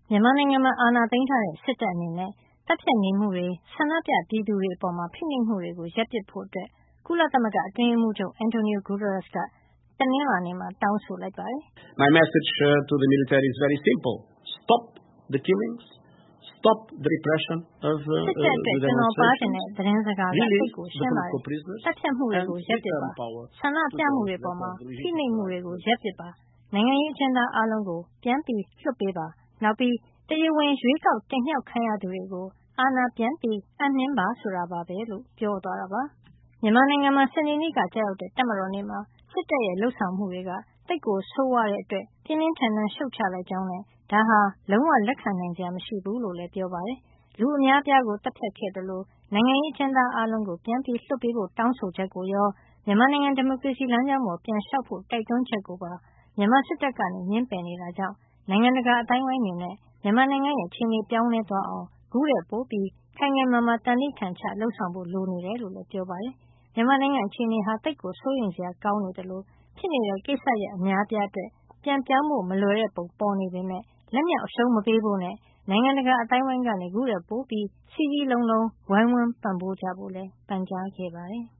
မြန်မာနိုင်ငံမှာအာဏာသိမ်းထားတဲ့စစ်တပ်အနေနဲ့တပ်ဖြတ်နေမှုတွေဆန္ဒပြပြည်သူတွေအပေါ်ဖိနှိပ်မှုတွေကိုရပ်ပစ်ဖို့ကုလသမဂ္ဂအတွင်းရေးမှူးချုပ် Antonio Guterres ကတနင်္လာနေ့မှာတောင်းဆိုလိုက်ပါတယ်။ My message to the military is very simple. Stop the killings. Stop the repression of the စစ်တပ်အတွက်ကျွန်တော်ပါတင်တဲ့သတင်းစကားကသိကိုရှင်းပါတယ် prisoners. တပ်ဖြတ်မှုတွေကိုရပ်ပစ်ပါဆန္ဒပြမှုတွေပေါ်ဖိနှိပ်မှုတွေကိုရပ်ပစ်ပါနိုင်ငံရေးအကျဉ်းသားအားလုံးကိုပြန်ပြီးလွှတ်ပေးပါနောက်ပြီးတရားဝင်ရွေးကောက်တင်မြှောက်ခံရသူတွေကိုအာဏာပြန်ပြီးအပ်နှင်းပါဆိုတာပါပဲလို့ပြောသွားတာပါမြန်မာနိုင်ငံမှာစနေနေ့ကကြာရောက်တဲ့တပ်မတော်နေ့မှာစစ်တပ်ရဲ့လှုပ်ဆောင်မှုတွေကတိတ်ကိုဆိုးဝါးတဲ့အတွက်ပြင်းပြင်းထန်ထန်ရှုတ်ချလိုက်ကြောင်းနဲ့ဒါဟာလုံးဝလက်ခံနိုင်စရာမရှိဘူးလို့လည်းပြောပါတယ်လူအများပြားကိုတပ်ဖြတ်ခဲ့တယ်လို့နိုင်ငံရေးအကျဉ်းသားအားလုံးကိုပြန်ပြီးလွှတ်ပေးဖို့တောင်းဆိုချက်ကိုရောမြန်မာနိုင်ငံဒီမိုကရေစီလမ်းကြောင်းပေါ်ပြန်လျှောက်ဖို့တိုက်တွန်းချက်ကိုပါမြန်မာစစ်တပ်ကနေငြင်းပယ်နေတာကြောင့်နိုင်ငံတကာအတိုင်းအဝိုင်းအနေနဲ့မြန်မာနိုင်ငံရဲ့အခြေအနေပြောင်းလဲသွားအောင်ခုထက်ပိုပြီးခိုင်ခိုင်မာမာတန်ဋိဌာန်ချလှုပ်ဆောင်ဖို့လိုနေတယ်လို့လည်းပြောပါတယ်မြန်မာနိုင်ငံအခြေအနေဟာတိတ်ကိုစိုးရိမ်စရာကောင်းနေတယ်လို့ဖြစ်နေတဲ့ကိစ္စရပ်အများပြားအတွက်ပြန်ပြောင်းဖို့မလွယ်တဲ့ပုံပေါ်နေပေမဲ့လက်မြောက်အရှုံးမပေးဖို့နဲ့နိုင်ငံတကာအတိုင်းအဝိုင်းကနေခုထက်ပိုပြီးစည်းစည်းလုံးလုံးဝိုင်းဝန်းပံ့ပိုးကြဖို့လည်းပန်ကြားခဲ့ပါတယ်